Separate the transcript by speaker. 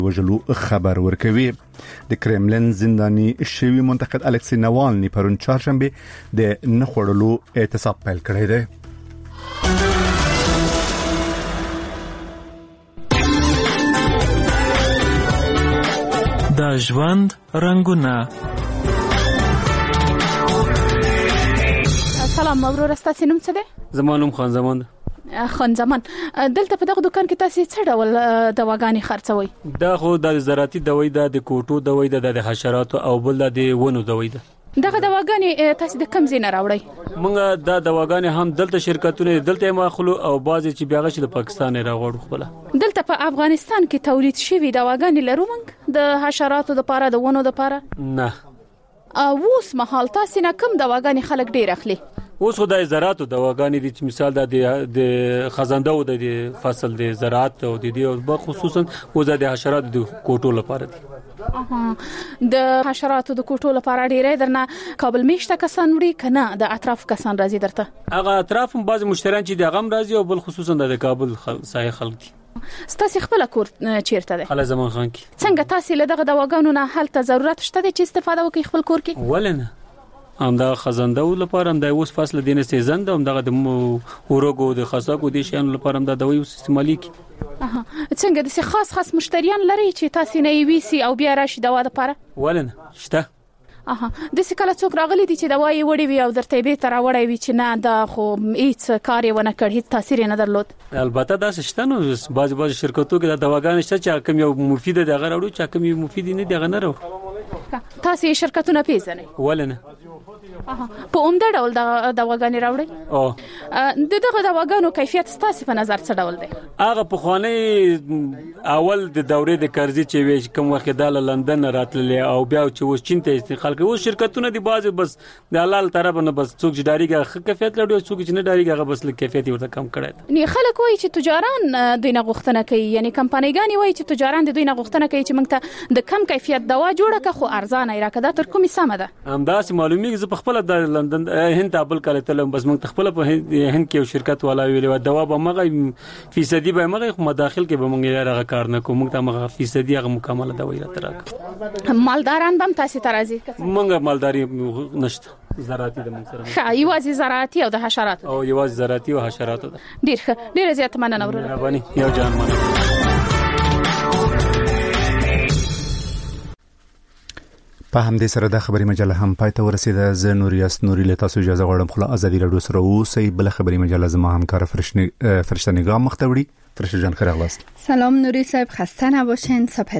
Speaker 1: وژلو خبر ورکوي. د کرملین زنداني شوی منتقد الکسی نوالني پرون چهارشنبه د نخوړلو اعتصاب پیل کړی دی.
Speaker 2: د ژوند رنگونه.
Speaker 3: سلام اورور، ستاسو نوم څه دی؟
Speaker 4: زما نوم خان زمان.
Speaker 3: خان زمان، دلته په دغه دکان کې تاسو څه ډول دواګانې خرڅوي؟
Speaker 4: دا خو د زراعتي دوی ده، د کوټو دوی ده، د حشراتو او بل د ونو دوی ده.
Speaker 3: دغه دواګانې تاسو د کوم ځای نه راوړئ؟
Speaker 4: موږ دا دواګانې هم دلته شرکتونه دلته ماخلو او بعضی چې بیاغه چې د پاکستان راغړو خپل.
Speaker 3: دلته په افغانستان کې تولید شوی دواګانې لرو موږ د حشراتو لپاره، د ونو لپاره؟
Speaker 4: نه.
Speaker 3: اوس مهال تاسو نه کوم دواګانې خلک ډیر اخلي؟
Speaker 4: اوس خو د زراعتو دواګانې دي چې مثال د خزانده او د فصل د زراعت او د دې خصوصا او د حشراتو د کوټو لپاره دي.
Speaker 3: د حشراتو د کوټو لپاره ډیره درنه کابل میشته کسان وړي کنه د اطراف کسان راځي درته؟
Speaker 4: هغه اطراف هم بعض مشتریان چې د غم راځي او بل خصوصا د کابل سایه خلک دي.
Speaker 3: ستاسو خپل کور چیرته دی؟
Speaker 4: خاله زمان خان کې.
Speaker 3: څنګه تاسو له دغه دواګانو نه هلته ضرورت شته چې استفاده وکړئ خپل کور کې؟
Speaker 4: ولنه هم دا خزانده لپاره هم د اوس فصل دینه سیزن ده، هم دغه د اورګو د خاصاکو د شیانو لپاره هم دا دوی استعمالي کی.
Speaker 3: څنګه د خاص مشتریان لري چې تاسو نه ویسي او بیا راشي دوا لپاره؟
Speaker 4: ولنه شته.
Speaker 3: د کله څوک راغلي دي چې دوايي وړي وي او درته به تر وړي وي چې نه دا خو هیڅ کار یې ونه کړ، هیڅ تاثیر نه درلود؟
Speaker 4: البته دا شته نو بعض شرکتو کې د دواګانې شته چې کوم یو مفید دی هغه راوړو، چې کوم یو مفید نه دی هغه نه راوړو.
Speaker 3: تاسو شرکتونه پیژنئ؟
Speaker 4: ولنه
Speaker 3: په عمده ډول د دواګانې راوړي؟ دغه دواګانو کیفیت ستاسو په نظر څه ډول دی؟
Speaker 4: هغه په خواني اول د دورې د قرضې چې وی کوم وخت د لندن راتللې او بیا چې و چین ته استقال کوي، و شرکتونه دی بعض بس د حلال طرف نه بس څوک چې ډاریګه کیفیت لري، څوک چې نه ډاریګه هغه بس کیفیت ورته کم کړي.
Speaker 3: نه خلک وایي چې تجاران دوی نه غوښتنه کوي، یعنی کمپنیګانی وایي چې تجاران دوی نه غوښتنه کوي چې موږ ته د کم کیفیت دوا جوړه کړو خو ارزانه یې راکړه. تر کومه سمه ده؟
Speaker 4: همداسې معلومیږي. زه په خپل د لندن هند ابل کله تلم، بس موږ خپل په هند کې یو شرکت والا ویلو دوا به مغه فیصدي به مغه مداخل کې به موږ راغ کار نه کوم، موږ ته مغه فیصدي هغه مکمل دوا یې راکړه.
Speaker 3: مالداران بم تاسو ته راځي؟
Speaker 4: موږ مالداري نشته، زراعتي د موږ سره
Speaker 3: ښه یوازې زراعتي او د حشرات
Speaker 4: او یوازې زراعتي او حشرات ده.
Speaker 3: ډیر زیات مننه ورور.
Speaker 4: مهرباني یو جان مننه.
Speaker 1: په همدې سره د خبري مجله هم پای ته ورسیده. زه نوریاس نوري له تاسو اجازه غواړم خو ازادي رادیو سره اوسئ. بل خبري مجله زما همکار فرشته نگاه مختوری. فرشته جان خیر اغلاست.
Speaker 5: سلام نوری صاحب، خسته نباشین. صبح